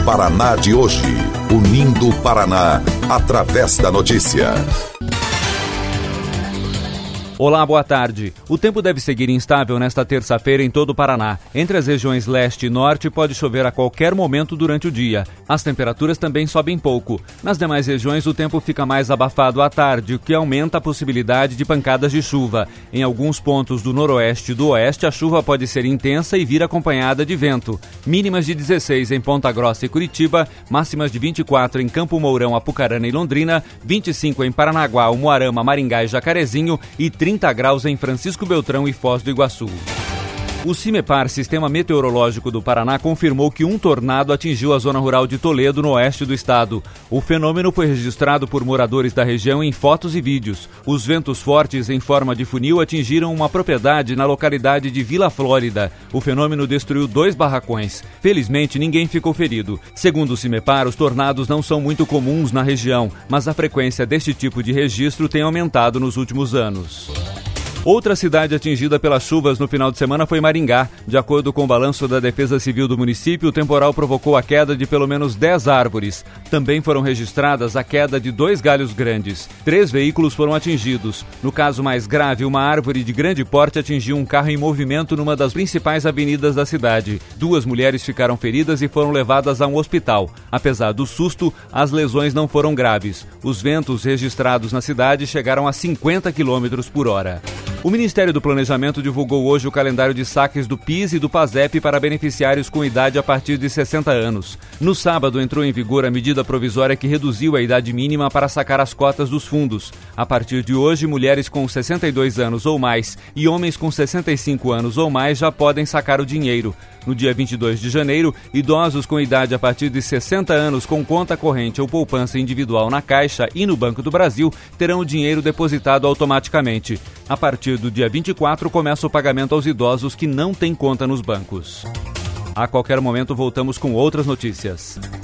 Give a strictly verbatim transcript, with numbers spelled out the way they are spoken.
Paraná de hoje. Unindo o Paraná através da notícia. Olá, boa tarde. O tempo deve seguir instável nesta terça-feira em todo o Paraná. Entre as regiões leste e norte pode chover a qualquer momento durante o dia. As temperaturas também sobem pouco. Nas demais regiões o tempo fica mais abafado à tarde, o que aumenta a possibilidade de pancadas de chuva. Em alguns pontos do noroeste e do oeste a chuva pode ser intensa e vir acompanhada de vento. Mínimas de dezesseis em Ponta Grossa e Curitiba, máximas de vinte e quatro em Campo Mourão, Apucarana e Londrina, vinte e cinco em Paranaguá, Umuarama, Maringá e Jacarezinho e trinta graus em Francisco Beltrão e Foz do Iguaçu. O CIMEPAR, Sistema Meteorológico do Paraná, confirmou que um tornado atingiu a zona rural de Toledo, no oeste do estado. O fenômeno foi registrado por moradores da região em fotos e vídeos. Os ventos fortes em forma de funil atingiram uma propriedade na localidade de Vila Flórida. O fenômeno destruiu dois barracões. Felizmente, ninguém ficou ferido. Segundo o CIMEPAR, os tornados não são muito comuns na região, mas a frequência deste tipo de registro tem aumentado nos últimos anos. Outra cidade atingida pelas chuvas no final de semana foi Maringá. De acordo com o balanço da Defesa Civil do município, o temporal provocou a queda de pelo menos dez árvores. Também foram registradas a queda de dois galhos grandes. Três veículos foram atingidos. No caso mais grave, uma árvore de grande porte atingiu um carro em movimento numa das principais avenidas da cidade. Duas mulheres ficaram feridas e foram levadas a um hospital. Apesar do susto, as lesões não foram graves. Os ventos registrados na cidade chegaram a cinquenta quilômetros por hora. O Ministério do Planejamento divulgou hoje o calendário de saques do PIS e do PASEP para beneficiários com idade a partir de sessenta anos. No sábado entrou em vigor a medida provisória que reduziu a idade mínima para sacar as cotas dos fundos. A partir de hoje, mulheres com sessenta e dois anos ou mais e homens com sessenta e cinco anos ou mais já podem sacar o dinheiro. No dia vinte e dois de janeiro, idosos com idade a partir de sessenta anos com conta corrente ou poupança individual na Caixa e no Banco do Brasil terão o dinheiro depositado automaticamente. A partir do dia vinte e quatro, começa o pagamento aos idosos que não têm conta nos bancos. A qualquer momento voltamos com outras notícias.